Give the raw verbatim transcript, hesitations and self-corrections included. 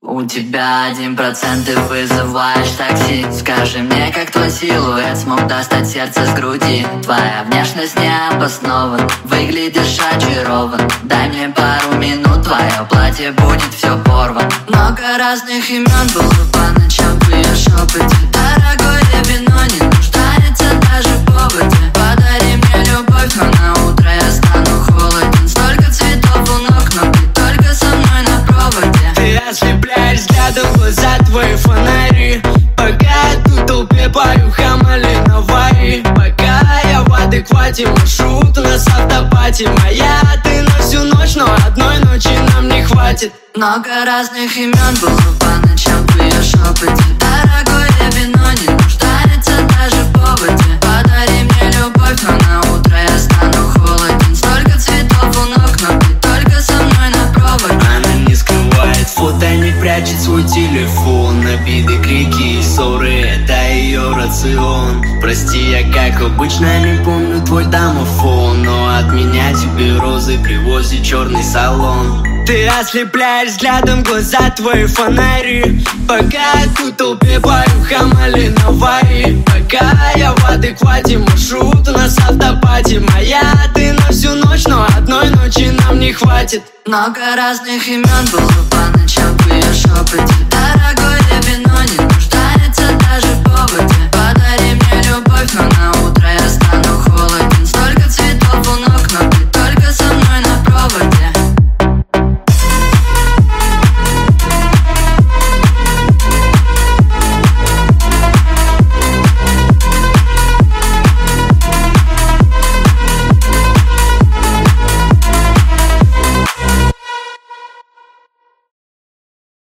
У тебя один процент, ты вызываешь такси. Скажи мне, как твой силуэт смог достать сердце с груди. Твоя внешность не обоснована, выглядишь очарован. Дай мне пару минут, твое платье будет все порвано. Много разных имен было по ночам в ее шепоте. Дорогое вино не нуждается даже в поводе. Подари мне любовь, но на утро я стану холоден. Столько цветов у ног, но ты только со мной на проводе. Ты ослепляешь взглядом глаза, твои фонари. Пока я тут в толпе пою Хамали Наваи. Пока я в адеквате, маршрут у нас автопати. Моя ты на всю ночь, но одной ночи нам не хватит. Много разных имен было по ночам в ее шепоте. Дорогое вино не нуждается даже в поводе. Подари мне любовь, но на утро я стану холоден. Столько цветов у ног, но ты только со мной на проводе. Она не скрывает фото, не прячет свой телефон. Обиды, крики и ссоры — это ее рацион. Прости, я как обычно не помню твой домофон, но от меня тебе розы привозит черный салон. Ты ослепляешь взглядом глаза, твои фонари. Пока я тут в толпе пою Хамали Наваи. Пока я в адеквате, маршрут у нас автопати. Моя ты на всю ночь, но одной ночи нам не хватит. Много разных имен было по ночам